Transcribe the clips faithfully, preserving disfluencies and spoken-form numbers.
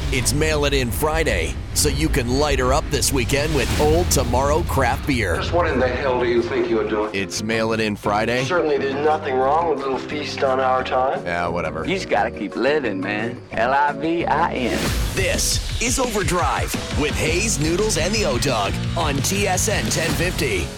It's Mail It In Friday, so you can light her up this weekend with Old Tomorrow Craft Beer. Just what in the hell do you think you're doing? It's Mail It In Friday. Certainly there's nothing wrong with a little feast on our time. Yeah, whatever. You just gotta keep living, man. L I V I N. This is Overdrive with Hayes, Noodles, and the O-Dog on T S N ten fifty.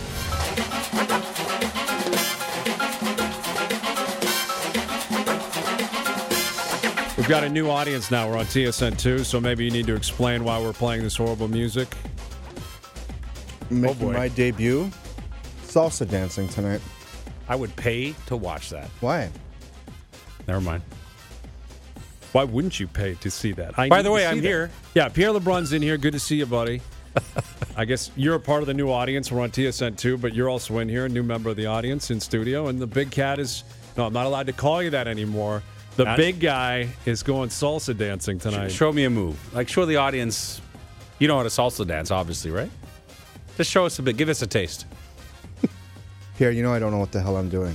We've got a new audience now. We're on T S N two, so maybe you need to explain why we're playing this horrible music. Making boy. my debut, salsa dancing tonight. I would pay to watch that. Why? Never mind. Why wouldn't you pay to see that? I By need the to way, see I'm that. here. Yeah, Pierre LeBrun's in here. Good to see you, buddy. I guess you're a part of the new audience. We're on T S N two, but you're also in here, a new member of the audience in studio. And the big cat is, no, I'm not allowed to call you that anymore. The Not- big guy is going salsa dancing tonight. Show me a move. Like, show the audience. You know how to salsa dance, obviously, right? Just show us a bit. Give us a taste. Pierre, you know I don't know what the hell I'm doing.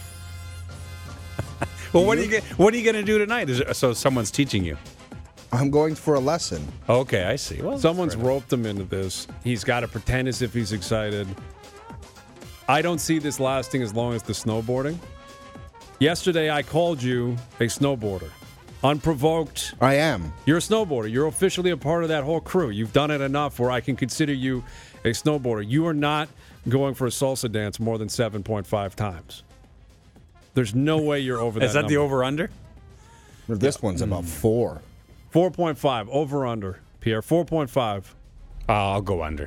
Well, what are you get, What are you going to do tonight? Is it, so someone's teaching you. I'm going for a lesson. Okay, I see. Well, Someone's fair enough. roped him into this. He's got to pretend as if he's excited. I don't see this lasting as long as the snowboarding. Yesterday, I called you a snowboarder. Unprovoked. I am. You're a snowboarder. You're officially a part of that whole crew. You've done it enough where I can consider you a snowboarder. You are not going for a salsa dance more than seven point five times. There's no way you're over that Is that the number. over-under? This one's about four. four point five, over under, Pierre. four point five. Uh, I'll go under.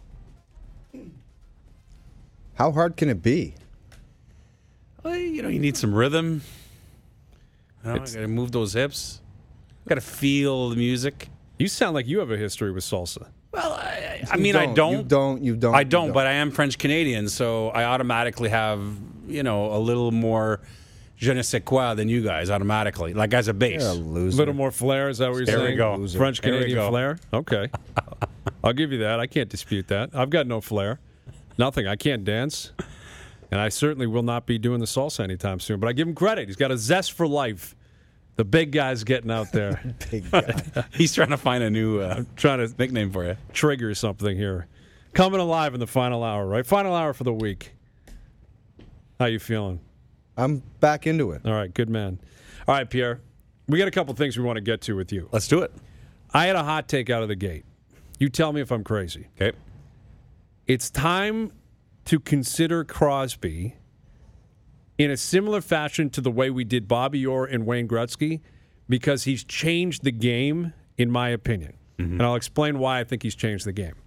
How hard can it be? Well, you know, you need some rhythm. You know, I It's- got to move those hips. Got to feel the music. You sound like you have a history with salsa. Well, I, I You mean, I don't. You don't. You don't. I you don't, but I am French Canadian, so I automatically have, you know, a little more je ne sais quoi than you guys automatically, like as a base. You're a A loser. little more flair, is that what you're There we saying? go. Loser. French There we Canadian go. flair? Okay. I'll give you that. I can't dispute that. I've got no flair. Nothing. I can't dance. And I certainly will not be doing the salsa anytime soon. But I give him credit. He's got a zest for life. The big guy's getting out there. Big guy. He's trying to find a new uh, Trying to nickname for you. trigger something here. Coming alive in the final hour, right? Final hour for the week. How you feeling? I'm back into it. All right, good man. All right, Pierre. We got a couple things we want to get to with you. Let's do it. I had a hot take out of the gate. You tell me if I'm crazy. Okay. It's time to consider Crosby in a similar fashion to the way we did Bobby Orr and Wayne Gretzky, because he's changed the game, in my opinion. And I'll explain why I think he's changed the game.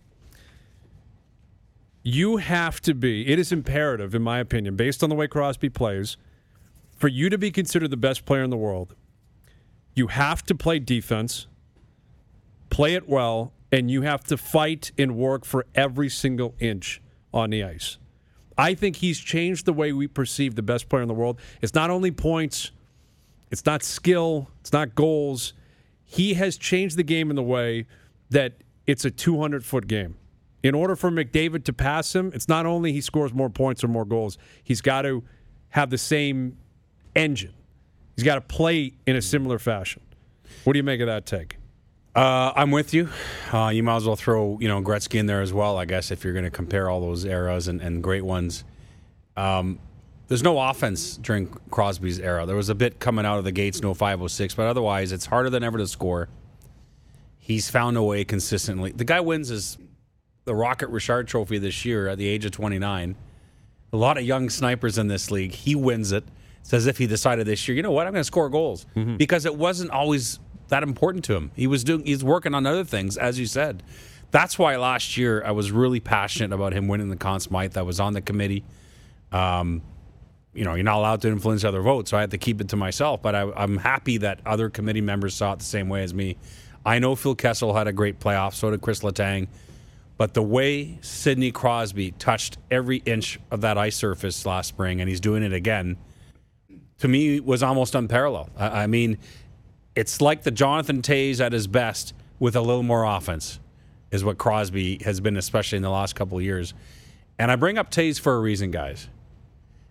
You have to be, it is imperative, in my opinion, based on the way Crosby plays, for you to be considered the best player in the world, you have to play defense, play it well, and you have to fight and work for every single inch on the ice. I think he's changed the way we perceive the best player in the world. It's not only points, it's not skill, it's not goals. He has changed the game in the way that it's a two hundred foot game. In order for McDavid to pass him, it's not only he scores more points or more goals, he's got to have the same engine. He's got to play in a similar fashion. What do you make of that take? Uh, I'm with you. Uh, you might as well throw, you know, Gretzky in there as well, I guess, if you're going to compare all those eras and, and great ones. Um, there's no offense during Crosby's era. There was a bit coming out of the gates, no five oh six, but otherwise it's harder than ever to score. He's found a way consistently. The guy wins his the Rocket Richard Trophy this year at the age of twenty-nine. A lot of young snipers in this league. He wins it. It's as if he decided this year, you know what, I'm going to score goals. Mm-hmm. Because it wasn't always that important to him. He was doing he's working on other things, as you said. That's why last year I was really passionate about him winning the Conn Smythe. I was on the committee. Um, you know, you're not allowed to influence other votes, so I had to keep it to myself. But I, I'm happy that other committee members saw it the same way as me. I know Phil Kessel had a great playoff, so did Chris Letang. But the way Sidney Crosby touched every inch of that ice surface last spring, and he's doing it again, to me was almost unparalleled. I, I mean, it's like the Jonathan Toews at his best with a little more offense, is what Crosby has been, especially in the last couple of years. And I bring up Toews for a reason, guys.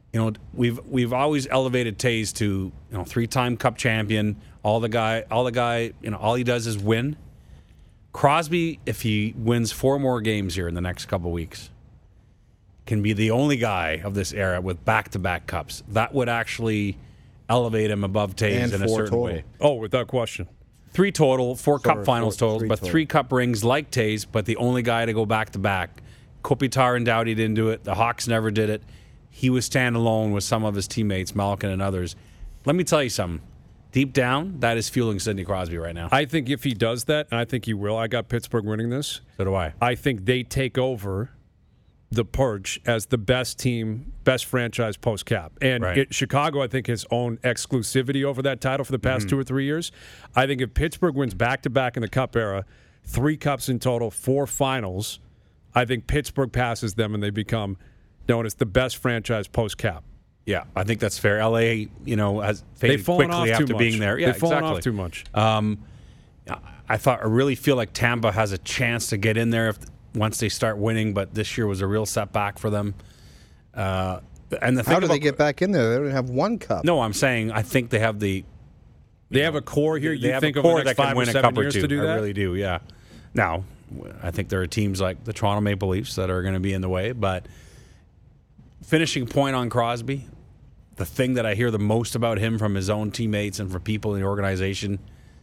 you know, we've we've always elevated Taves to, you know, three-time Cup champion. All the guy, all the guy, you know, all he does is win. Crosby, if he wins four more games here in the next couple of weeks, can be the only guy of this era with back-to-back cups. That would actually elevate him above Taves And in a four certain total. way. Oh, without question. Three total, four Sorry, cup finals four- totals, three but total. three cup rings like Taves, but the only guy to go back-to-back. Kopitar and Doughty didn't do it. The Hawks never did it. He was standalone with some of his teammates, Malkin and others. Let me tell you something. Deep down, that is fueling Sidney Crosby right now. I think if he does that, and I think he will, I got Pittsburgh winning this. So do I. I think they take over the Purge as the best team, best franchise post cap. And Right. it, Chicago, I think, has owned exclusivity over that title for the past Mm-hmm. two or three years. I think if Pittsburgh wins back to back in the Cup era, three Cups in total, four finals, I think Pittsburgh passes them and they become known as the best franchise post cap. Yeah, I think that's fair. L A, you know, has They've faded fallen quickly off too after much. being there. Yeah, They've fallen exactly. off too much. Um, I thought I really feel like Tampa has a chance to get in there if once they start winning, but this year was a real setback for them. Uh, and the thing How do about, they get back in there? They don't have one cup. No, I'm saying I think they have the They have a core here. they You have think a over core the next that can five win or a seven cup or years two. to do I that? really do. Yeah. Now, I think there are teams like the Toronto Maple Leafs that are going to be in the way, but finishing point on Crosby. The thing that I hear the most about him from his own teammates and from people in the organization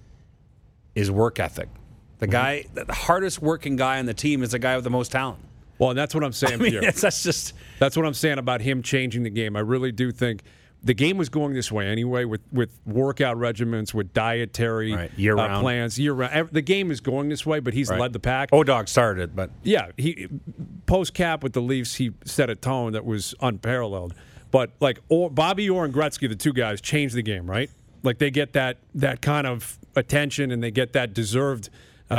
is work ethic. The guy, the hardest working guy on the team is the guy with the most talent. Well, and that's what I'm saying I mean, here. it's, that's just That's what I'm saying about him changing the game. I really do think the game was going this way anyway, with, with workout regimens, with dietary Right, year-round. uh, plans, year round. Ev- The game is going this way, but he's right. led the pack. O-Dog started it, but Yeah, he post cap with the Leafs, he set a tone that was unparalleled. But like or, Bobby Orr and Gretzky, the two guys, changed the game, right? Like they get that that kind of attention and they get that deserved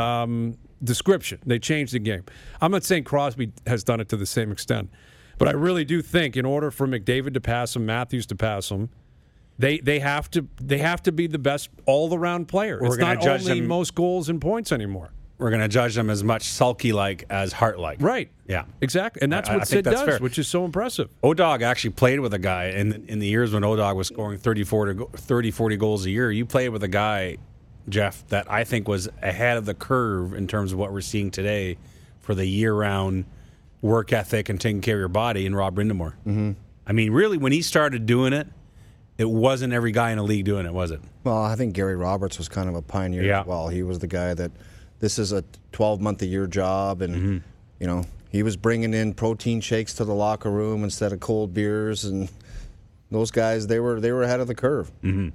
um, description. They changed the game. I'm not saying Crosby has done it to the same extent, but I really do think in order for McDavid to pass him, Matthews to pass him, they they have to they have to be the best all around player. We're It's gonna not judge only them- most goals and points anymore. we're going to judge them as much sulky-like as Hart-like. Right. Yeah. Exactly. And that's I- what I think Sid that's does, fair. which is so impressive. O-Dog actually played with a guy in in the years when O-Dog was scoring thirty, forty goals a year. You played with a guy, Jeff, that I think was ahead of the curve in terms of what we're seeing today for the year-round work ethic and taking care of your body in Rob Brindamore. Mm-hmm. I mean, really, when he started doing it, it wasn't every guy in the league doing it, was it? Well, I think Gary Roberts was kind of a pioneer Yeah. as well. He was the guy that this is a twelve-month-a-year job, and Mm-hmm. you know he was bringing in protein shakes to the locker room instead of cold beers, and those guys they were they were ahead of the curve. Mm-hmm.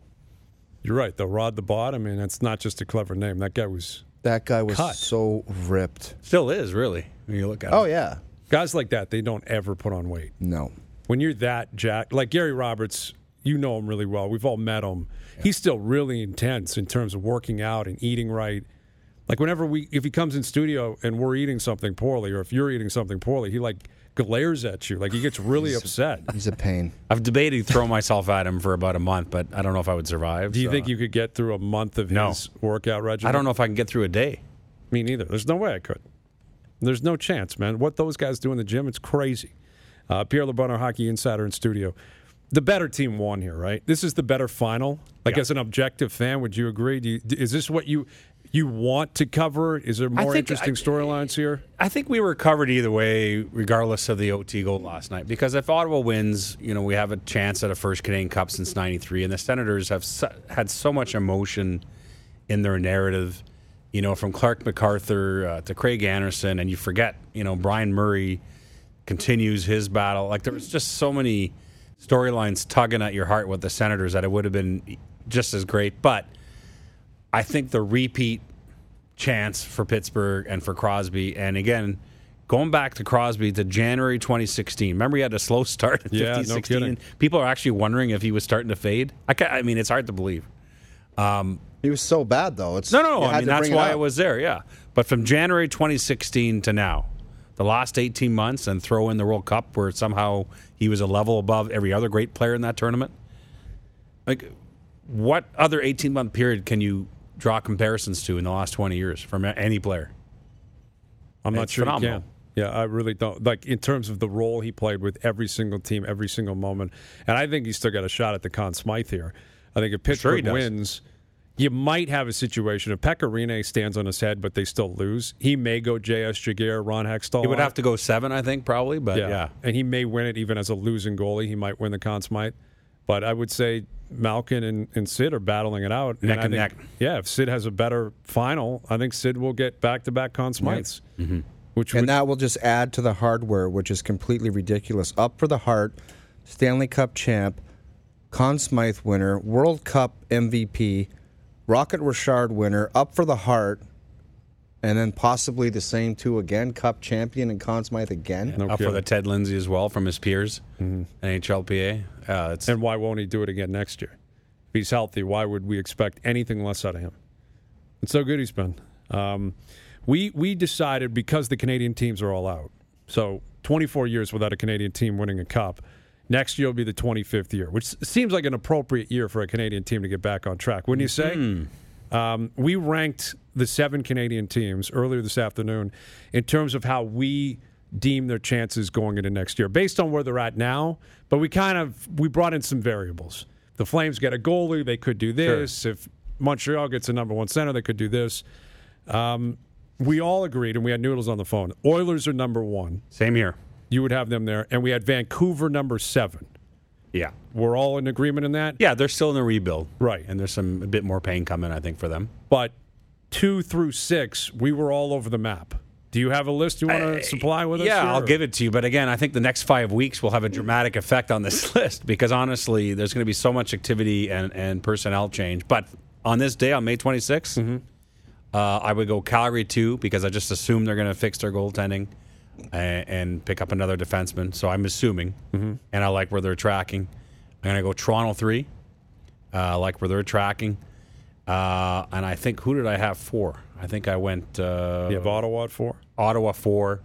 You're right, though. Rod the Bot, I mean, that's not just a clever name. That guy was. That guy was Cut. so ripped. Still is, really, when you look at Oh it. yeah, Guys like that, they don't ever put on weight. no. When you're that jacked, like Gary Roberts, you know him really well. We've all met him. He's still really intense in terms of working out and eating right. Like whenever we, if he comes in studio and we're eating something poorly, or if you're eating something poorly, he like glares at you. Like he gets really upset. He's a pain. I've debated throwing myself at him for about a month, but I don't know if I would survive. Do you so. think you could get through a month of No. his workout regimen? I don't know if I can get through a day. Me neither. There's no way I could. There's no chance, man. What those guys do in the gym, it's crazy. Uh, Pierre LeBrun, our hockey insider in studio. The better team won here, right? This is the better final. Like Yeah. as an objective fan, would you agree? Do you, is this what you you want to cover? Is there more think interesting I- storylines here? I think we were covered either way, regardless of the O T goal last night. Because if Ottawa wins, you know, we have a chance at a first Canadian Cup since ninety-three, and the Senators have su- had so much emotion in their narrative. You know, from Clark MacArthur uh, to Craig Anderson, and you forget, you know, Brian Murray continues his battle. Like there was just so many storylines tugging at your heart with the Senators that it would have been just as great. But I think the repeat chance for Pittsburgh and for Crosby, and again, going back to Crosby to January twenty sixteen. Remember, he had a slow start in Yeah, no fifteen sixteen. kidding. People are actually wondering if he was starting to fade. I, ca- I mean, it's hard to believe. He was so bad though. It's No, no, you I had mean to that's bring why up. it was there. Yeah, but from January twenty sixteen to now, the last eighteen months, and throw in the World Cup, where somehow he was a level above every other great player in that tournament. Like, what other eighteen month period can you draw comparisons to in the last twenty years from any player? I'm not It's sure phenomenal. you can. Yeah, I really don't. Like, in terms of the role he played with every single team, every single moment. And I think he's still got a shot at the Conn Smythe here. I think if Pittsburgh sure wins, you might have a situation. If Pekka Rinne stands on his head, but they still lose, he may go J S Jaguar, Ron Hextall. He would have to go seven, I think, probably. But yeah. yeah. And he may win it even as a losing goalie. He might win the Conn Smythe. But I would say Malkin and, and Sid are battling it out. Neck and, and neck. Yeah, if Sid has a better final, I think Sid will get back-to-back Conn Smythes. Right. Mm-hmm. Which and would, that will just add to the hardware, which is completely ridiculous. Up for the Hart, Stanley Cup champ, Conn Smythe winner, World Cup M V P, Rocket Richard winner, up for the Hart, and then possibly the same two again, Cup champion and Conn Smythe again. no Up kidding. for the Ted Lindsay as well from his peers, mm-hmm. N H L P A. Uh, it's, And why won't he do it again next year? If he's healthy, why would we expect anything less out of him? It's so good he's been. Um, we we decided, because the Canadian teams are all out, so twenty-four years without a Canadian team winning a cup, next year will be the twenty-fifth year, which seems like an appropriate year for a Canadian team to get back on track. Wouldn't you say? Mm-hmm. Um, we ranked the seven Canadian teams earlier this afternoon in terms of how we deem their chances going into next year, based on where they're at now. But we kind of we brought in some variables. The Flames get a goalie, they could do this. Sure. If Montreal gets a number one center, they could do this. Um, we all agreed, and we had Noodles on the phone. Oilers are number one. Same here. You would have them there. And we had Vancouver number seven. Yeah. We're all in agreement in that? Yeah, they're still in the rebuild. Right. And there's some a bit more pain coming, I think, for them. But two through six, we were all over the map. Do you have a list you want to uh, supply with us? Yeah, here, I'll or? give it to you. But again, I think the next five weeks will have a dramatic effect on this list because, honestly, there's going to be so much activity and, and personnel change. But on this day, on May twenty-sixth, mm-hmm. uh, I would go Calgary two because I just assume they're going to fix their goaltending and, and pick up another defenseman. So I'm assuming. Mm-hmm. And I like where they're tracking. I'm going to go Toronto three. Uh, I like where they're tracking. Uh, and I think, who did I have four? I think I went... Uh, you have Ottawa at four? Ottawa four,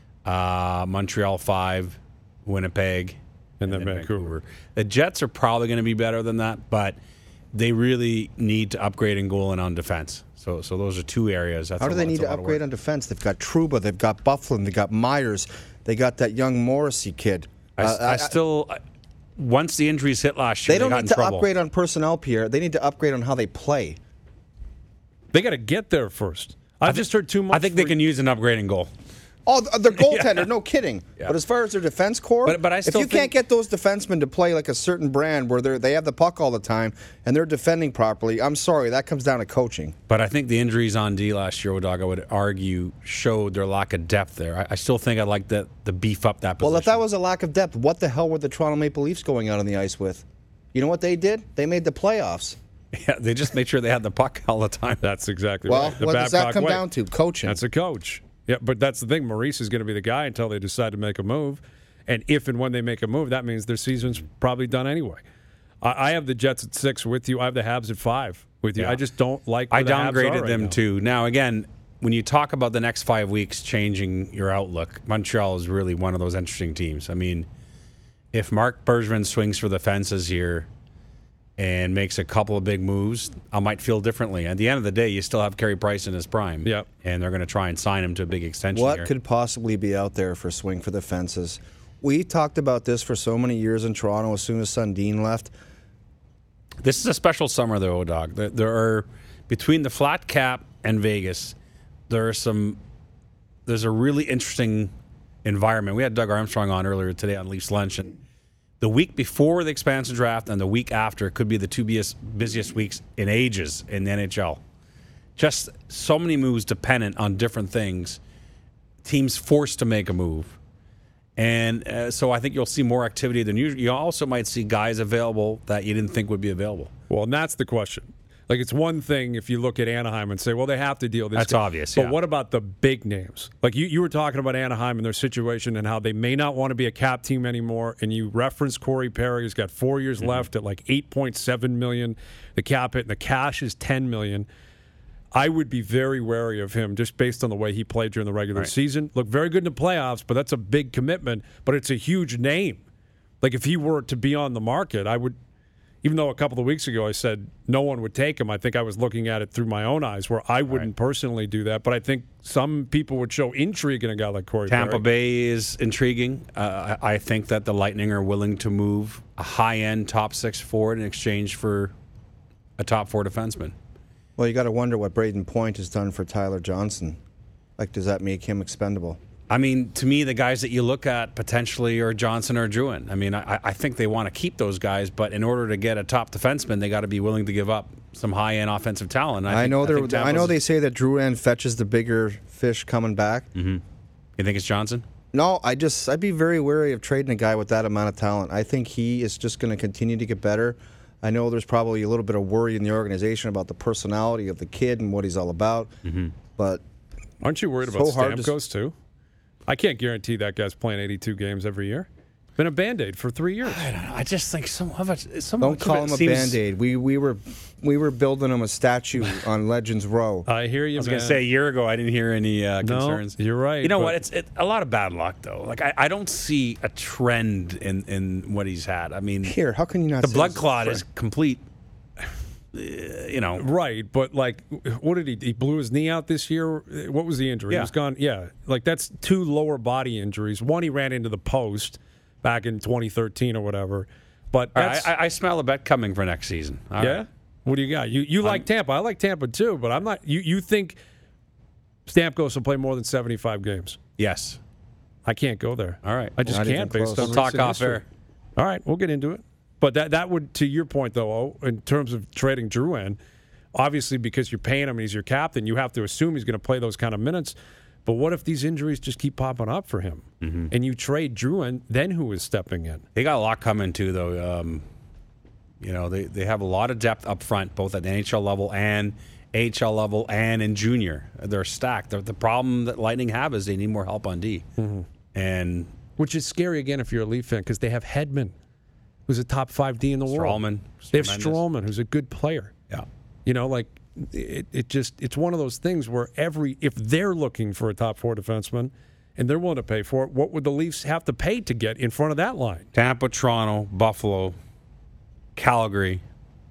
uh, Montreal five, Winnipeg, and, and then, then Vancouver. Vancouver. The Jets are probably going to be better than that, but they really need to upgrade in goal and on defense. So, so those are two areas. That's How do they lot, need to upgrade on defense? They've got Trouba, they've got Bufflin, they've got Myers, they got that young Morrissey kid. I, uh, I, I still, I, once the injuries hit last year, they don't they got need in to trouble. upgrade on personnel, Pierre. They need to upgrade on how they play. They got to get there first. I've just heard too much. I think they can use an upgrade in goal. Oh, their goaltender, yeah. No kidding. Yeah. But as far as their defense core, but, but I still if you think, can't get those defensemen to play like a certain brand where they they have the puck all the time and they're defending properly, I'm sorry, that comes down to coaching. But I think the injuries on D last year, O'Dog, I would argue, showed their lack of depth there. I, I still think I'd like the, the beef up that position. Well, if that was a lack of depth, what the hell were the Toronto Maple Leafs going out on the ice with? You know what they did? They made the playoffs. Yeah, they just made sure they had the puck all the time. That's exactly well, right. The what does that come way. down to? Coaching. That's a coach. Yeah, but that's the thing. Maurice is going to be the guy until they decide to make a move. And if and when they make a move, that means their season's probably done anyway. I, I have the Jets at six with you. I have the Habs at five with you. Yeah. I just don't like where I the Habs downgraded are right them now. too. Now, again, when you talk about the next five weeks changing your outlook, Montreal is really one of those interesting teams. I mean, if Marc Bergevin swings for the fences here and makes a couple of big moves, I might feel differently. At the end of the day, you still have Carey Price in his prime. Yep. And they're going to try and sign him to a big extension What here. could possibly be out there for swing for the fences? We talked about this for so many years in Toronto as soon as Sundin left. This is a special summer, though, Dog. There, there are, between the flat cap and Vegas, there are some, there's a really interesting environment. We had Doug Armstrong on earlier today on Leafs Lunch, and the week before the expansion draft and the week after could be the two busiest, busiest weeks in ages in the N H L. Just so many moves dependent on different things. Teams forced to make a move. And uh, so I think you'll see more activity than usual. You also might see guys available that you didn't think would be available. Well, and that's the question. Like, it's one thing if you look at Anaheim and say, well, they have to deal this. That's game. obvious, But yeah. what about the big names? Like, you, you were talking about Anaheim and their situation and how they may not want to be a cap team anymore, and you referenced Corey Perry, who's got four years mm-hmm. left at like eight point seven million dollars. The cap hit, and the cash is ten million dollars. I would be very wary of him just based on the way he played during the regular right. season. Looked very good in the playoffs, but that's a big commitment, but it's a huge name. Like, if he were to be on the market, I would... even though a couple of weeks ago I said no one would take him, I think I was looking at it through my own eyes where I wouldn't right. personally do that. But I think some people would show intrigue in a guy like Corey Tampa Perry. Bay is intriguing. Uh, I, I think that the Lightning are willing to move a high-end top six forward in exchange for a top four defenseman. Well, you got to wonder what Braden Point has done for Tyler Johnson. Like, does that make him expendable? I mean, to me, the guys that you look at potentially are Johnson or Drouin. I mean, I, I think they want to keep those guys, but in order to get a top defenseman, they got to be willing to give up some high-end offensive talent. I, I think, know I, think I know they say that Drouin fetches the bigger fish coming back. Mm-hmm. You think it's Johnson? No, I just I'd be very wary of trading a guy with that amount of talent. I think he is just going to continue to get better. I know there's probably a little bit of worry in the organization about the personality of the kid and what he's all about, mm-hmm. but aren't you worried so about Stamkos hard too? I can't guarantee that guy's playing eighty-two games every year. Been a Band-Aid for three years. I don't know. I just think some of it. Some don't call him a seems... Band-Aid. We we were we were building him a statue on Legends Row. I hear you. I was going to say a year ago I didn't hear any uh, concerns. No, you're right. You know what? It's it, a lot of bad luck though. Like I, I don't see a trend in, in what he's had. I mean, here, how can you not? The say blood this clot is is complete. Uh, you know, right? But like, what did he? He blew his knee out this year. What was the injury? Yeah. He was gone. Yeah, like that's two lower body injuries. One, he ran into the post back in twenty thirteen or whatever. But that's, I, I smell a bet coming for next season. All yeah. Right. What do you got? You you like Tampa? I like Tampa too. But I'm not. You you think Stamkos will play more than seventy-five games? Yes. I can't go there. All right. I just Not can't even based close. on We'll talk recent off history. air. All right, we'll get into it. But that that would, to your point though, oh, in terms of trading Drouin, obviously because you're paying him and he's your captain, you have to assume he's going to play those kind of minutes. But what if these injuries just keep popping up for him? Mm-hmm. And you trade Drouin, then who is stepping in? They got a lot coming too, though. Um, you know, they, they have a lot of depth up front, both at the N H L level and A H L level and in junior. They're stacked. The, the problem that Lightning have is they need more help on D. Mm-hmm. And which is scary again if you're a Leaf fan because they have Hedman, who's a top five D in the world. Strawman. They have Tremendous. Strawman, who's a good player. Yeah. You know, like it, it just it's one of those things where every if they're looking for a top four defenseman and they're willing to pay for it, what would the Leafs have to pay to get in front of that line? Tampa, Toronto, Buffalo, Calgary.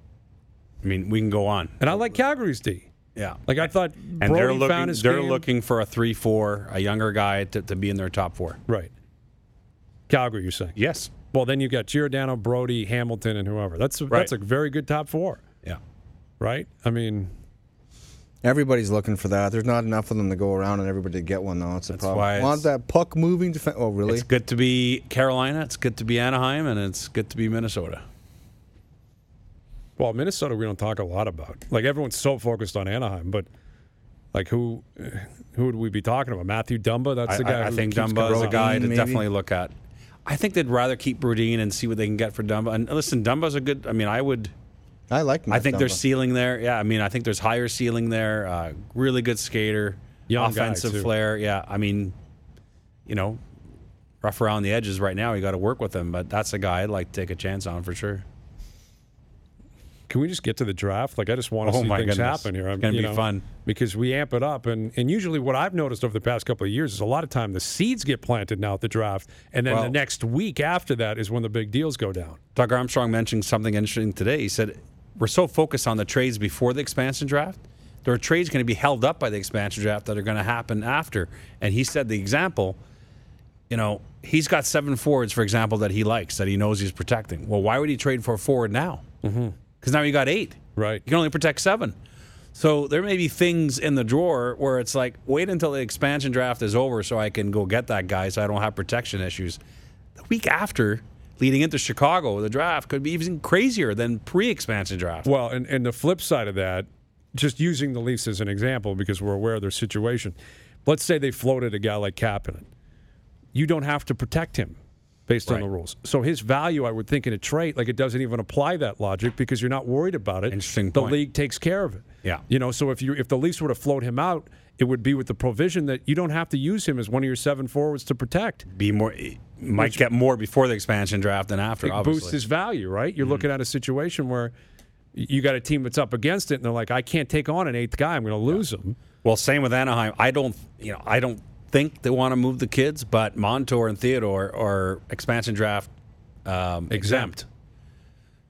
I mean, we can go on. And I like Calgary's D. Yeah. Like I thought And Brody they're looking found his they're game. looking for a three four, a younger guy to, to be in their top four. Right. Calgary, you're saying? Yes. Well, then you got Giordano, Brody, Hamilton, and whoever. That's a, Right. that's a very good top four, Yeah. right? I mean, Everybody's looking for that. There's not enough of them to go around and everybody to get one, though. It's a That's problem. why Want it's- that puck moving defense? Oh, really? It's good to be Carolina, it's good to be Anaheim, and it's good to be Minnesota. well, Minnesota we don't talk a lot about. Like everyone's so focused on Anaheim, but like who who would we be talking about? Matthew Dumba? That's the I, guy. I, I who think keeps Dumba is a coming guy around. to maybe? definitely look at. I think they'd rather keep Brodin and see what they can get for Dumba. And listen, Dumba's a good. I mean, I would. I like. I think Dumba. there's ceiling there. Yeah, I mean, I think there's higher ceiling there. Uh, really good skater, Young guy, offensive too. flair. Yeah, I mean, you know, rough around the edges right now. You got to work with him, but that's a guy I'd like to take a chance on for sure. Can we just get to the draft? Like I just want to Oh, see my things goodness. happen here. It's gonna you be know, fun. because we amp it up, and and usually what I've noticed over the past couple of years is a lot of time the seeds get planted now at the draft, and then Well- the next week after that is when the big deals go down. Doug Armstrong mentioned something interesting today. He said, we're so focused on the trades before the expansion draft. There are trades going to be held up by the expansion draft that are going to happen after. And he said the example, you know, he's got seven forwards, for example, that he likes, that he knows he's protecting. Well, why would he trade for a forward now? Because mm-hmm. now you got eight. Right. You can only protect seven. So there may be things in the drawer where it's like, wait until the expansion draft is over so I can go get that guy so I don't have protection issues. The week after, leading into Chicago, the draft could be even crazier than pre-expansion draft. Well, and, and the flip side of that, just using the Leafs as an example because we're aware of their situation. Let's say they floated a guy like Kapanen. You don't have to protect him based on Right. the rules. So his value, I would think, in a trade, like it doesn't even apply that logic because you're not worried about it. Interesting The point. league takes care of it. Yeah. You know, so if you if the Leafs were to float him out, it would be with the provision that you don't have to use him as one of your seven forwards to protect. Be more, might get more before the expansion draft than after, It obviously. boosts his value, right? You're Mm-hmm. looking at a situation where you got a team that's up against it, and they're like, I can't take on an eighth guy. I'm going to lose him. Well, same with Anaheim. I don't, you know, I don't think they want to move the kids, but Montour and Theodore are expansion draft um, exempt.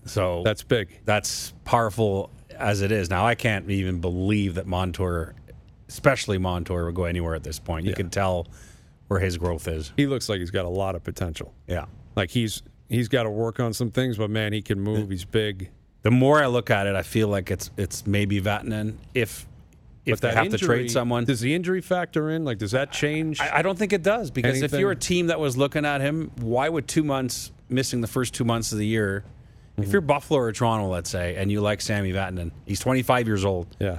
So That's big. That's powerful as it is. Now, I can't even believe that Montour, especially Montour, will go anywhere at this point. You Yeah. can tell where his growth is. He looks like he's got a lot of potential. Yeah. Like he's he's got to work on some things, but man, he can move. He's big. The more I look at it, I feel like it's it's maybe Vatanen if if But they that have injury, to trade someone. Does the injury factor in? Like, does that change? I, I don't think it does, because Anything? if you're a team that was looking at him, why would two months missing the first two months of the year? Mm-hmm. If you're Buffalo or Toronto, let's say, and you like Sammy Vatanen, he's twenty-five years old. Yeah.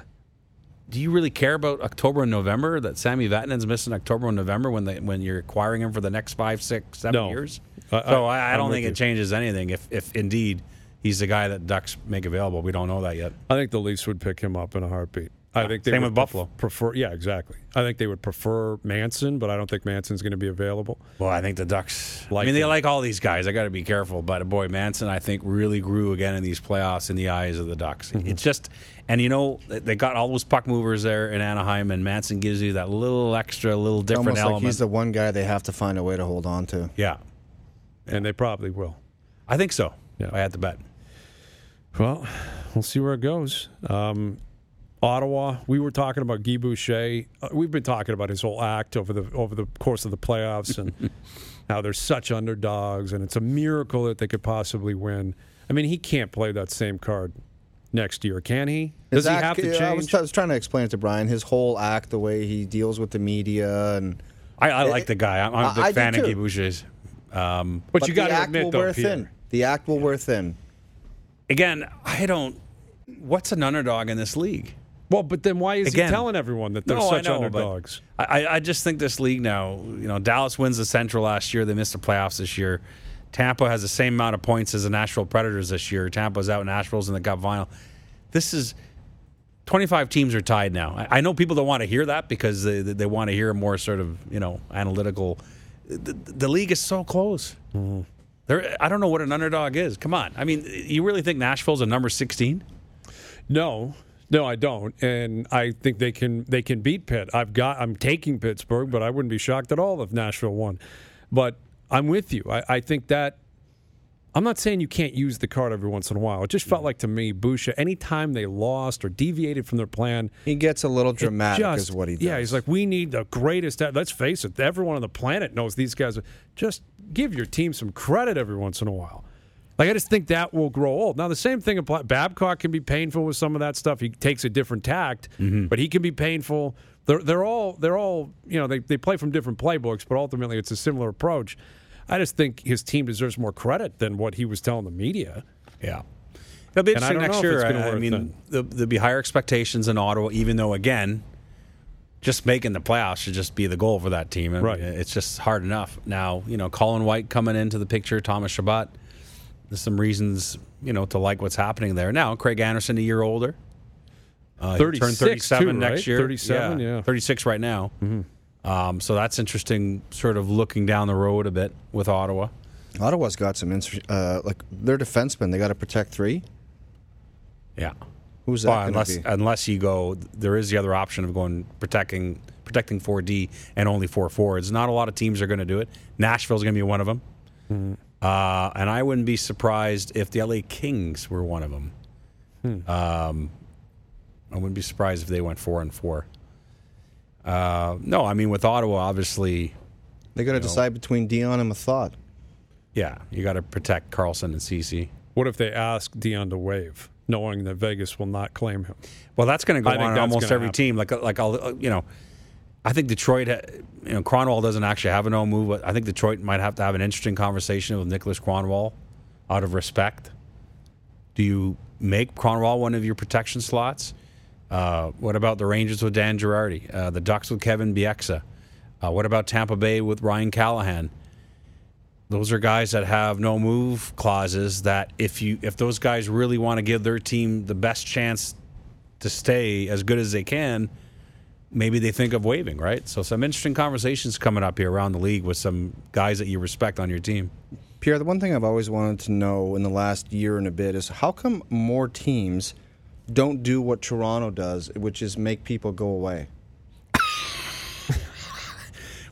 Do you really care about October and November? That Sammy Vatanen's missing October and November when they when you're acquiring him for the next five, six, seven No. years? I- so I- I, I I'm don't with think you. it changes anything. If if indeed he's the guy that Ducks make available, we don't know that yet. I think the Leafs would pick him up in a heartbeat. I think they Same would with Buffalo. Prefer, yeah, exactly. I think they would prefer Manson, but I don't think Manson's going to be available. Well, I think the Ducks. Like I mean, they him. like all these guys. I got to be careful, but boy, Manson, I think, really grew again in these playoffs in the eyes of the Ducks. Mm-hmm. It's just, and you know, they got all those puck movers there in Anaheim, and Manson gives you that little extra, little different Almost element. like he's the one guy they have to find a way to hold on to. yeah, And they probably will. I think so. Yeah. If I had to bet. Well, we'll see where it goes. Um, Ottawa, we were talking about Guy Boucher. Uh, we've been talking about his whole act over the over the course of the playoffs and how they're such underdogs, and it's a miracle that they could possibly win. I mean, he can't play that same card next year, can he? Does His he act- have to yeah, change? I was, I was trying to explain it to Brian. His whole act, the way he deals with the media, and I, I like the guy. I'm, I'm a big I- I do fan of too. Guy Boucher's. Um, but, but you got the to act admit, will though, wear Pierre, thin. The act will wear thin. again, I don't. What's an underdog in this league? Well, but then why is Again, he telling everyone that they're no, such I know, underdogs? but I, I just think this league now, you know, Dallas wins the Central last year. They missed the playoffs this year. Tampa has the same amount of points as the Nashville Predators this year. Tampa's out, Nashville's in the Cup final. This is twenty-five teams are tied now. I, I know people don't want to hear that because they they want to hear a more sort of, you know, analytical. The, the league is so close. Mm-hmm. There, I don't know what an underdog is. Come on. I mean, you really think Nashville's a number sixteen? No, no, I don't, and I think they can they can beat Pitt. I've got I'm taking Pittsburgh, but I wouldn't be shocked at all if Nashville won. But I'm with you. I, I think that I'm not saying you can't use the card every once in a while. It just felt like to me, Boucher, anytime they lost or deviated from their plan, He gets a little it dramatic, just- is what he does. Yeah, he's like, we need the greatest. Let's face it, everyone on the planet knows these guys. Are, just give your team some credit every once in a while. Like, I just think that will grow old. Now, the same thing applies. Babcock can be painful with some of that stuff. He takes a different tact, Mm-hmm. but he can be painful. They're they're all they're all you know they they play from different playbooks, but ultimately it's a similar approach. I just think his team deserves more credit than what he was telling the media. Yeah. It'll be And I interesting don't next know if year. it's gonna I, I wear mean, thin. the, there'll be higher expectations in Ottawa, even though, again, just making the playoffs should just be the goal for that team. I mean, Right. It's just hard enough. Now, you know, Colin White coming into the picture, Thomas Chabot, there's some reasons, you know, to like what's happening there. Now, Craig Anderson, a year older. Uh, he'll turn thirty-six thirty-seven too, next right? year. thirty-seven, yeah. thirty-six right now. Mm-hmm. Um, so that's interesting, sort of looking down the road a bit with Ottawa. Ottawa's got some inter- uh, like their defensemen. They got to protect three. Yeah. Who's that Well, going unless to be? unless you go, there is the other option of going protecting protecting four D and only four forwards. Not a lot of teams are going to do it. Nashville's going to be one of them, Mm-hmm. uh, and I wouldn't be surprised if the L A Kings were one of them. Hmm. Um, I wouldn't be surprised if they went four and four. Uh, no, I mean with Ottawa, obviously, They got to you know. decide between Dion and Mathod. yeah, you got to protect Carlson and Cece. What if they ask Dion to waive, knowing that Vegas will not claim him? Well, that's going to go I think on that's almost gonna every happen. team. Like, like I'll, you know, I think Detroit, ha- you know, Cronwall doesn't actually have a no move. But I think Detroit might have to have an interesting conversation with Nicholas Cronwall, out of respect. Do you make Cronwall one of your protection slots? Uh, what about the Rangers with Dan Girardi? Uh, the Ducks with Kevin Bieksa? Uh, what about Tampa Bay with Ryan Callahan? Those are guys that have no move clauses that if you if those guys really want to give their team the best chance to stay as good as they can, maybe they think of waiving, right? So some interesting conversations coming up here around the league with some guys that you respect on your team. Pierre, the one thing I've always wanted to know in the last year and a bit is how come more teams don't do what Toronto does, which is make people go away?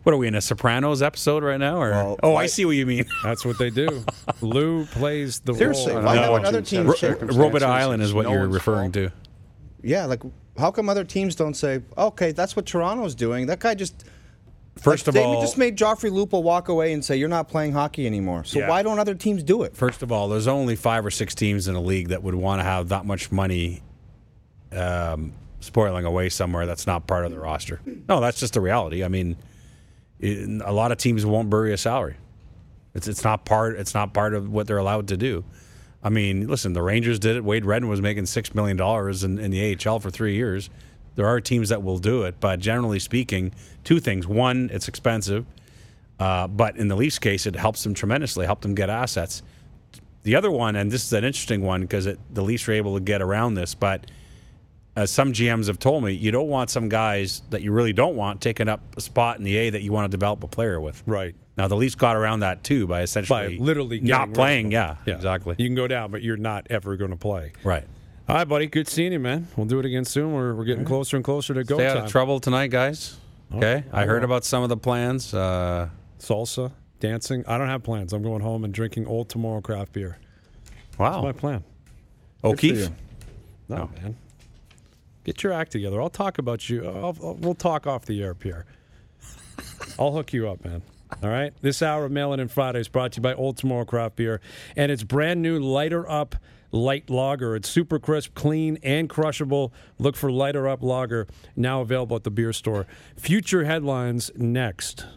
What are we in a Sopranos episode right now? Or Well, oh, why- I see what you mean. That's what they do. Lou plays the Seriously, role. why No. don't other teams Ro- say, Robot Island is what no you're one's referring to. yeah, like how come other teams don't say, okay, that's what Toronto's doing? That guy just First like, of they all, just made Joffrey Lupo walk away and say you're not playing hockey anymore. So Yeah. why don't other teams do it? First of all, there's only five or six teams in a league that would want to have that much money um, spoiling away somewhere that's not part of the roster. No, that's just the reality. I mean, it, a lot of teams won't bury a salary. It's it's not part. It's not part of what they're allowed to do. I mean, listen, the Rangers did it. Wade Redden was making six million dollars in, in the A H L for three years. There are teams that will do it, but generally speaking, two things: one, it's expensive. Uh, but in the Leafs case, it helps them tremendously, helped them get assets. The other one, and this is an interesting one because the Leafs are able to get around this, but as some G Ms have told me, you don't want some guys that you really don't want taking up a spot in the A that you want to develop a player with. Right. Now, the Leafs got around that too by essentially By literally not getting rid playing. of Yeah, them. exactly. You can go down, but you're not ever going to play. Right. All right, buddy. Good seeing you, man. We'll do it again soon. We're, we're getting closer and closer to go Stay time. out of trouble tonight, guys. Okay. I I heard will. about some of the plans. Uh, Salsa, dancing. I don't have plans. I'm going home and drinking Old Tomorrow craft beer. That's my wow. plan. O'Keefe? No, No. man. Get your act together. I'll talk about you. I'll, I'll- we'll talk off the air, Pierre. I'll hook you up, man. All right? This hour of Mail-In and Friday is brought to you by Old Tomorrow Craft Beer and its brand new Lighter Up Light Lager. It's super crisp, clean, and crushable. Look for Lighter Up Lager, now available at the beer store. Future headlines next.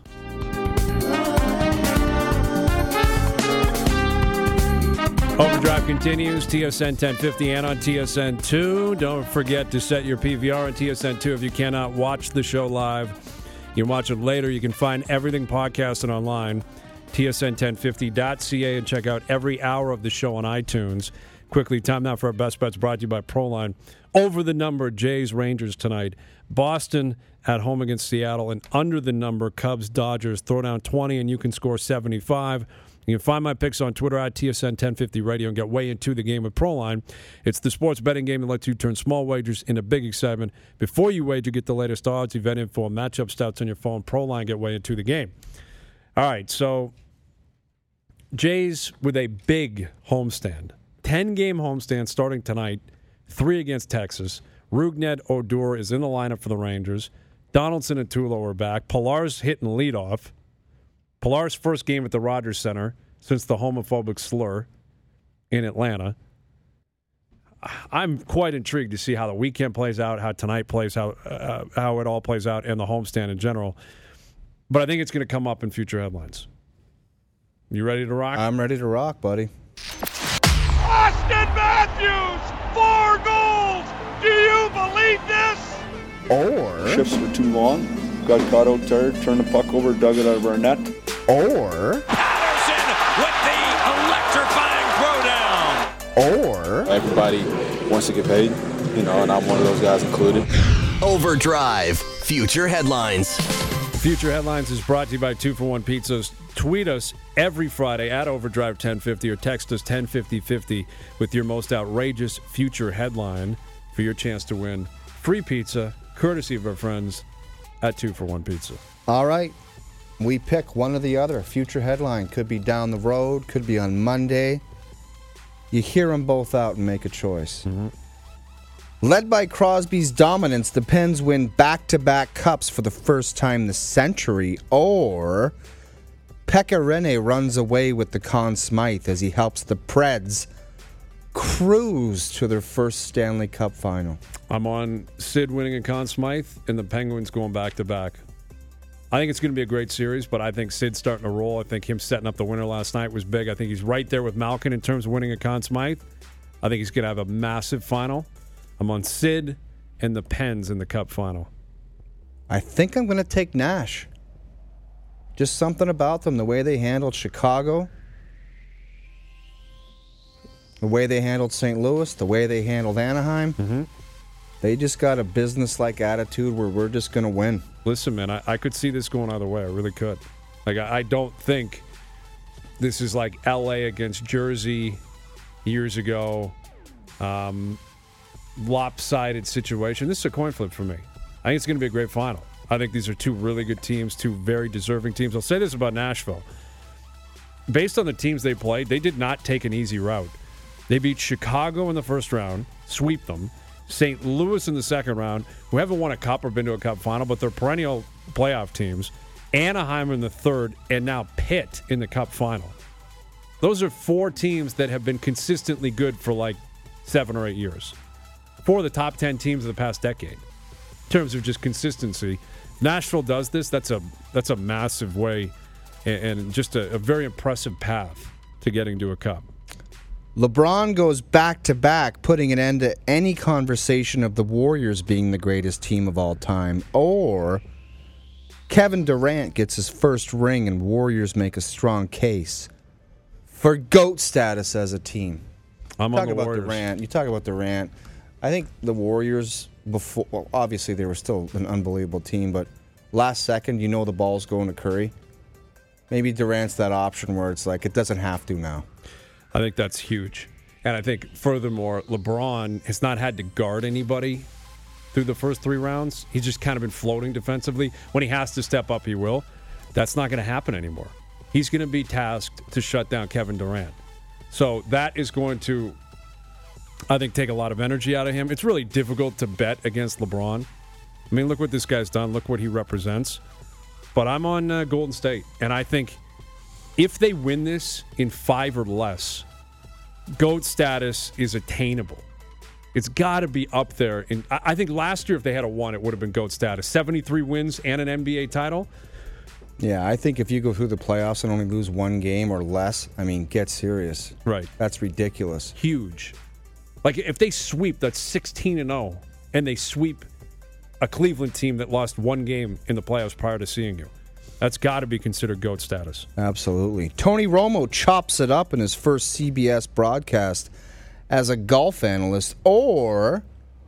Overdrive continues, T S N ten fifty and on T S N two. Don't forget to set your P V R on T S N two if you cannot watch the show live. You can watch it later. You can find everything podcasted online, T S N ten fifty dot C A, and check out every hour of the show on iTunes. Quickly, time now for our best bets brought to you by Proline. Over the number, Jays Rangers tonight. Boston at home against Seattle, and under the number, Cubs Dodgers. Throw down twenty and you can score seventy-five. You can find my picks on Twitter at T S N ten fifty Radio and get way into the game with Proline. It's the sports betting game that lets you turn small wagers into big excitement. Before you wager, get the latest odds, event info, and matchup stats on your phone. Proline, get way into the game. All right, so Jays with a big homestand. ten-game homestand starting tonight, three against Texas. Rougned Odor is in the lineup for the Rangers. Donaldson and Tulo are back. Pilar's hitting leadoff. Pilar's first game at the Rogers Center since the homophobic slur in Atlanta. I'm quite intrigued to see how the weekend plays out, how tonight plays, how uh, how it all plays out, and the homestand in general. But I think it's going to come up in future headlines. You ready to rock? I'm ready to rock, buddy. Austin Matthews, four goals. Do you believe this? Or, Ships for too long, got caught out there, turned the puck over, dug it out of our net. or, Patterson with the electrifying throwdown. or, Everybody wants to get paid, you know, and I'm one of those guys included. Overdrive. Future headlines. Future Headlines is brought to you by Two for One Pizzas. Tweet us every Friday at Overdrive ten fifty or text us ten fifty fifty with your most outrageous future headline for your chance to win free pizza, courtesy of our friends at Two for One Pizza. all right. We pick one or the other. A future headline could be down the road, could be on Monday. You hear them both out and make a choice. Mm-hmm. Led by Crosby's dominance, the Pens win back-to-back cups for the first time this century. Or Pekka Rinne runs away with the Conn Smythe as he helps the Preds cruise to their first Stanley Cup final. I'm on Sid winning a Conn Smythe and the Penguins going back-to-back. I think it's going to be a great series, but I think Sid's starting to roll. I think him setting up the winner last night was big. I think he's right there with Malkin in terms of winning a Conn Smythe. I think he's going to have a massive final. I'm on Sid and the Pens in the Cup final. I think I'm going to take Nash. Just something about them, the way they handled Chicago, the way they handled Saint Louis, the way they handled Anaheim. Mm-hmm. They just got a business-like attitude where we're just going to win. Listen, man, I, I could see this going either way. I really could. Like, I, I don't think this is like L A against Jersey years ago. Um, lopsided situation. This is a coin flip for me. I think it's going to be a great final. I think these are two really good teams, two very deserving teams. I'll say this about Nashville. Based on the teams they played, they did not take an easy route. They beat Chicago in the first round, sweep them. Saint Louis in the second round, who haven't won a cup or been to a cup final, but they're perennial playoff teams. Anaheim in the third, and now Pitt in the cup final. Those are four teams that have been consistently good for like seven or eight years. Four of the top ten teams of the past decade. In terms of just consistency. Nashville does this. That's a that's a massive way and, and just a, a very impressive path to getting to a cup. LeBron goes back-to-back, putting an end to any conversation of the Warriors being the greatest team of all time. Or Kevin Durant gets his first ring and Warriors make a strong case for GOAT status as a team. I'm talk on the about Warriors. Durant. You talk about Durant. I think the Warriors, before, well, obviously they were still an unbelievable team, but last second, you know the ball's going to Curry. Maybe Durant's that option where it's like it doesn't have to now. I think that's huge. And I think, furthermore, LeBron has not had to guard anybody through the first three rounds. He's just kind of been floating defensively. When he has to step up, he will. That's not going to happen anymore. He's going to be tasked to shut down Kevin Durant. So that is going to, I think, take a lot of energy out of him. It's really difficult to bet against LeBron. I mean, look what this guy's done. Look what he represents. But I'm on uh, Golden State, and I think if they win this in five or less, GOAT status is attainable. It's got to be up there. In, I, I think last year, if they had a one, it would have been GOAT status. seventy-three wins and an N B A title. Yeah, I think if you go through the playoffs and only lose one game or less, I mean, get serious. Right. That's ridiculous. Huge. Like, if they sweep, that's sixteen and oh, and they sweep a Cleveland team that lost one game in the playoffs prior to seeing you. That's got to be considered GOAT status. Absolutely. Tony Romo chops it up in his first C B S broadcast as a golf analyst, or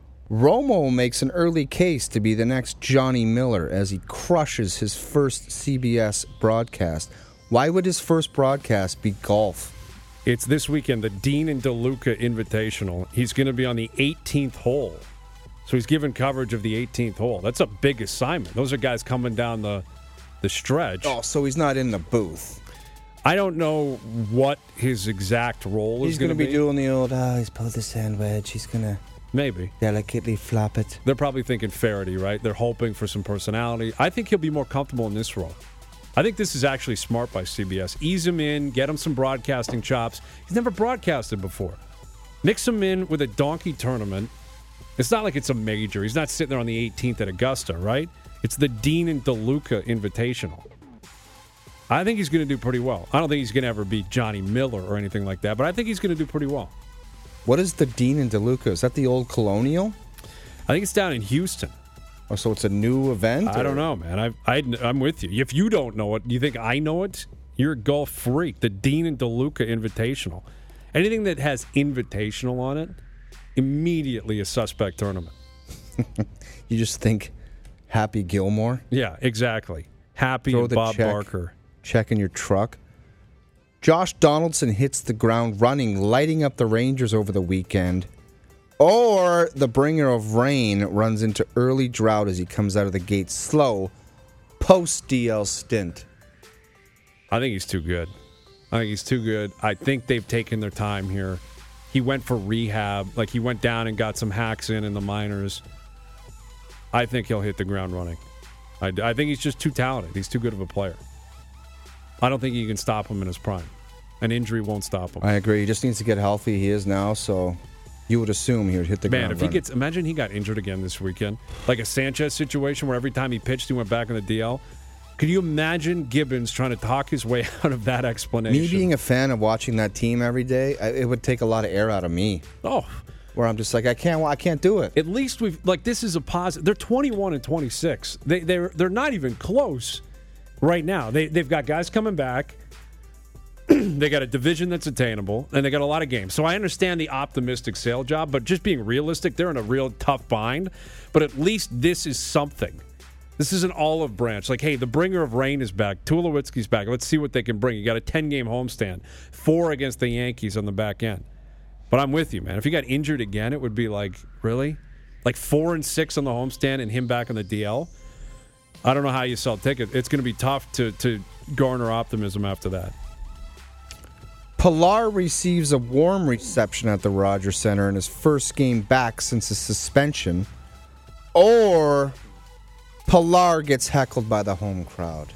Romo makes an early case to be the next Johnny Miller as he crushes his first C B S broadcast. Why would his first broadcast be golf? It's this weekend, the Dean and DeLuca Invitational. He's going to be on the eighteenth hole. So he's given coverage of the eighteenth hole. That's a big assignment. Those are guys coming down the the stretch. Oh, so he's not in the booth. I don't know what his exact role he's is going to be. be. He's going to be doing the old, oh, he's pulled the sand wedge. He's going to maybe delicately flop it. They're probably thinking Faraday, right? They're hoping for some personality. I think he'll be more comfortable in this role. I think this is actually smart by C B S. Ease him in, get him some broadcasting chops. He's never broadcasted before. Mix him in with a donkey tournament. It's not like it's a major. He's not sitting there on the eighteenth at Augusta, right? It's the Dean and DeLuca Invitational. I think he's going to do pretty well. I don't think he's going to ever beat Johnny Miller or anything like that, but I think he's going to do pretty well. What is the Dean and DeLuca? Is that the old Colonial? I think it's down in Houston. Oh, so it's a new event? I or? don't know, man. I, I, I'm with you. If you don't know it, you think I know it? You're a golf freak. The Dean and DeLuca Invitational. Anything that has invitational on it, immediately a suspect tournament. You just think Happy Gilmore? Yeah, exactly. Happy Throw and the Bob check, Barker. Check in your truck. Josh Donaldson hits the ground running, lighting up the Rangers over the weekend. Or the bringer of rain runs into early drought as he comes out of the gate slow, post-D L stint. I think he's too good. I think he's too good. I think they've taken their time here. He went for rehab. Like, he went down and got some hacks in in the minors. I think he'll hit the ground running. I, I think he's just too talented. He's too good of a player. I don't think you can stop him in his prime. An injury won't stop him. I agree. He just needs to get healthy. He is now, so you would assume he would hit the Man, ground if he running. gets, imagine he got injured again this weekend. Like a Sanchez situation where every time he pitched, he went back in the D L. Could you imagine Gibbons trying to talk his way out of that explanation? Me being a fan of watching that team every day, I, it would take a lot of air out of me. Oh. Where I'm just like, I can't, I can't do it. At least we've, like, this is a positive. They're twenty-one and twenty-six. They, they're, they're not even close right now. They, they've got guys coming back. They got a division that's attainable, and they got a lot of games. So I understand the optimistic sale job, but just being realistic, they're in a real tough bind. But at least this is something. This is an olive branch. Like, hey, the bringer of rain is back. Tulowitzki's back. Let's see what they can bring. You got a ten-game homestand. Four against the Yankees on the back end. But I'm with you, man. If he got injured again, it would be like, really? Like four and six on the homestand and him back on the D L? I don't know how you sell tickets. It's going to be tough to, to garner optimism after that. Pilar receives a warm reception at the Rogers Center in his first game back since his suspension. Or Pilar gets heckled by the home crowd.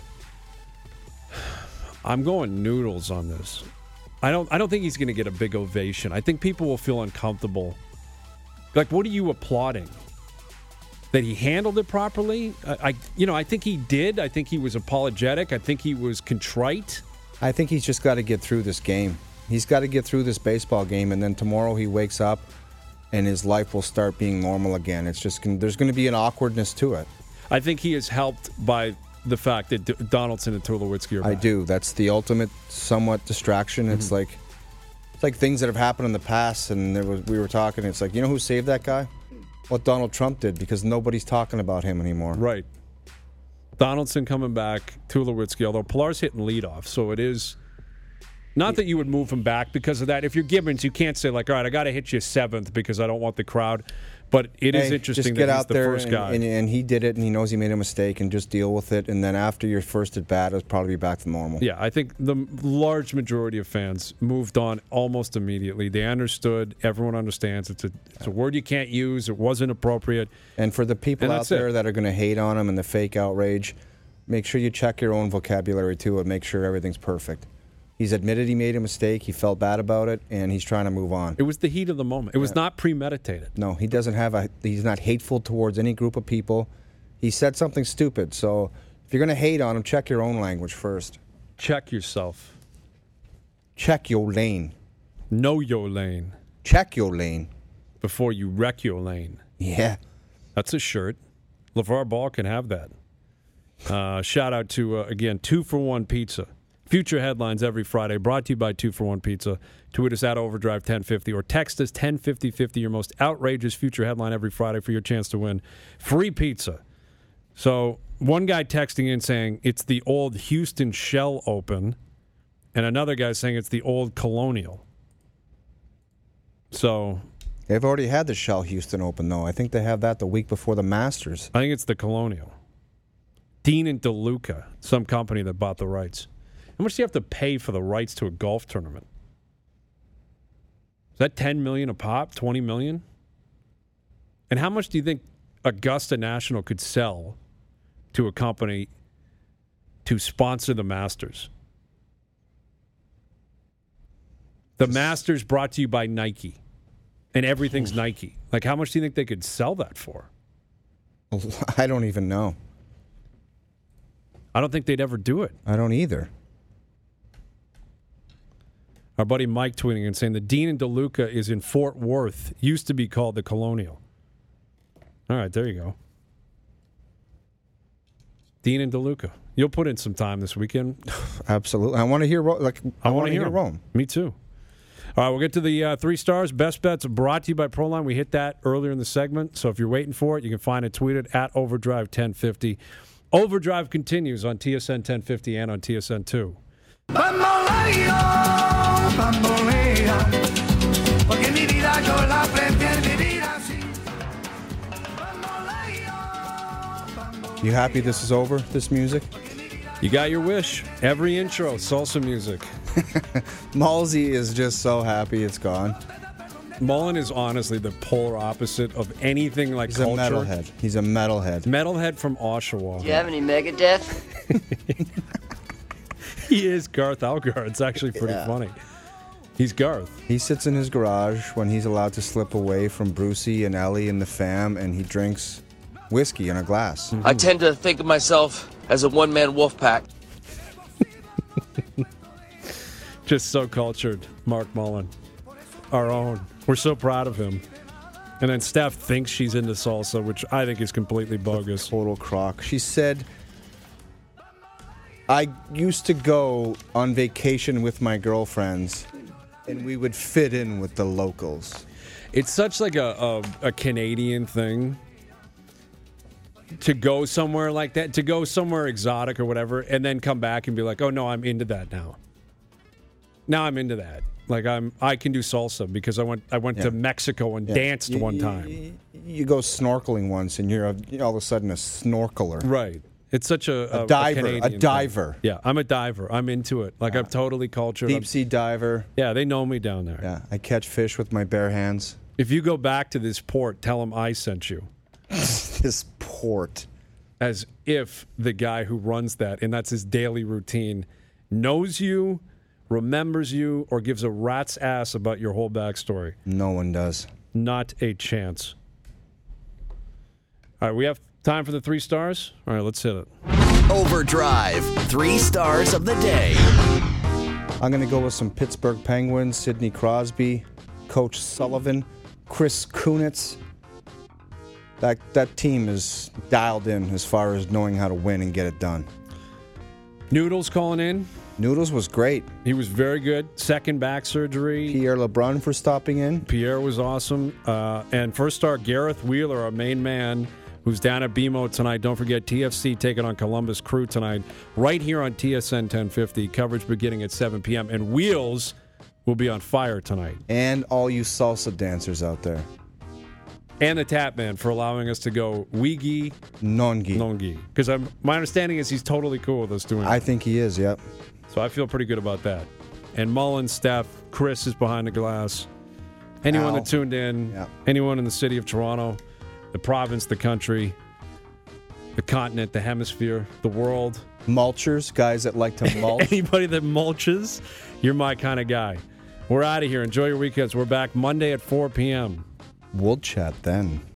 I'm going Noodles on this. I don't I don't think he's going to get a big ovation. I think people will feel uncomfortable. Like, what are you applauding? That he handled it properly? I, I you know, I think he did. I think he was apologetic. I think he was contrite. I think he's just got to get through this game. He's got to get through this baseball game, and then tomorrow he wakes up and his life will start being normal again. It's just there's going to be an awkwardness to it. I think he is helped by the fact that D- Donaldson and Tulowitzki are back. I do. That's the ultimate somewhat distraction. Mm-hmm. It's like it's like things that have happened in the past, and there was we were talking. It's like, you know who saved that guy? What Donald Trump did, because nobody's talking about him anymore. Right. Donaldson coming back, Tulowitzki, although Pilar's hitting leadoff, so it is not that you would move him back because of that. If you're Gibbons, you can't say, like, all right, I got to hit you seventh because I don't want the crowd. But it hey, is interesting just get that he's out the there first and, guy. And, and he did it, and he knows he made a mistake, and just deal with it. And then after your first at bat, it'll probably be back to normal. Yeah, I think the large majority of fans moved on almost immediately. They understood. Everyone understands. It's a it's a word you can't use. It wasn't appropriate. And for the people And out there it. that are going to hate on him and the fake outrage, make sure you check your own vocabulary too and make sure everything's perfect. He's admitted he made a mistake. He felt bad about it, and he's trying to move on. It was the heat of the moment. It was Yeah. not premeditated. No, he doesn't have a. He's not hateful towards any group of people. He said something stupid. So if you're going to hate on him, check your own language first. Check yourself. Check your lane. Know your lane. Check your lane. Before you wreck your lane. Yeah. That's a shirt. LeVar Ball can have that. Uh, shout out to, uh, again, Two for One Pizza. Future headlines every Friday, brought to you by Two for One Pizza. Tweet us at Overdrive ten fifty or text us ten fifty fifty, your most outrageous future headline every Friday for your chance to win free pizza. So one guy texting in saying it's the old Houston Shell Open, and another guy saying it's the old Colonial. So they've already had the Shell Houston Open, though. I think they have that the week before the Masters. I think it's the Colonial. Dean and DeLuca, some company that bought the rights. How much do you have to pay for the rights to a golf tournament? Is that ten million dollars a pop, twenty million dollars? And how much do you think Augusta National could sell to a company to sponsor the Masters? The Masters brought to you by Nike, and everything's Nike. Like, how much do you think they could sell that for? I don't even know. I don't think they'd ever do it. I don't either. Our buddy Mike tweeting and saying the Dean and DeLuca is in Fort Worth. Used to be called the Colonial. All right, there you go. Dean and DeLuca. You'll put in some time this weekend. Absolutely. I want to hear like I, I want to hear hear Rome. Me too. All right, we'll get to the uh, three stars. Best bets brought to you by Proline. We hit that earlier in the segment. So if you're waiting for it, you can find it tweeted at Overdrive ten fifty. Overdrive continues on T S N ten fifty and on T S N two. Bamboleo, bamboleo, porque mi vida yo la prefiero vivir así. Bamboleo, You happy this is over, this music? You got your wish. Every intro, salsa music. Malsey is just so happy it's gone. Mullen is honestly the polar opposite of anything like He's culture. a metalhead. He's a metalhead. Metalhead from Oshawa. Do you have any Megadeth? He is Garth Algar. It's actually pretty Yeah. funny. He's Garth. He sits in his garage when he's allowed to slip away from Brucey and Ellie and the fam, and he drinks whiskey in a glass. I tend to think of myself as a one-man wolf pack. Just so cultured, Mark Mullen. Our own. We're so proud of him. And then Steph thinks she's into salsa, which I think is completely bogus. Total crock. She said, I used to go on vacation with my girlfriends, and we would fit in with the locals. It's such like a, a, a Canadian thing to go somewhere like that, to go somewhere exotic or whatever, and then come back and be like, oh, no, I'm into that now. Now I'm into that. Like I'm, I can do salsa because I went, I went Yeah. to Mexico and Yeah. danced You- one you- time. You go snorkeling once, and you're a, you're all of a sudden a snorkeler. Right. It's such a, A a diver, Canadian a thing. diver. Yeah, I'm a diver. I'm into it. Like I'm totally cultured. I'm- Deep sea diver. yeah, they know me down there. Yeah, I catch fish with my bare hands. If you go back to this port, tell them I sent you. This port. As if the guy who runs that, and that's his daily routine, knows you, remembers you, or gives a rat's ass about your whole backstory. No one does. Not a chance. All right, we have time for the three stars? All right, let's hit it. Overdrive, three stars of the day. I'm going to go with some Pittsburgh Penguins, Sidney Crosby, Coach Sullivan, Chris Kunitz. That, that team is dialed in as far as knowing how to win and get it done. Noodles calling in. Noodles was great. He was very good. Second back surgery. Pierre LeBrun for stopping in. Pierre was awesome. Uh, and first star Gareth Wheeler, our main man, who's down at B M O tonight. Don't forget, T F C taking on Columbus Crew tonight, right here on T S N ten fifty. Coverage beginning at seven p.m. And Wheels will be on fire tonight. And all you salsa dancers out there. And the Tap Man for allowing us to go Wigi Nongi. Nongi. Because my understanding is he's totally cool with us doing I it. think he is, yep. So I feel pretty good about that. And Mullen, Steph, Chris is behind the glass. Anyone Al. that tuned in, Yeah. anyone in the city of Toronto, the province, the country, the continent, the hemisphere, the world. Mulchers, guys that like to mulch. Anybody that mulches, you're my kind of guy. We're out of here. Enjoy your weekends. We're back Monday at four p.m. We'll chat then.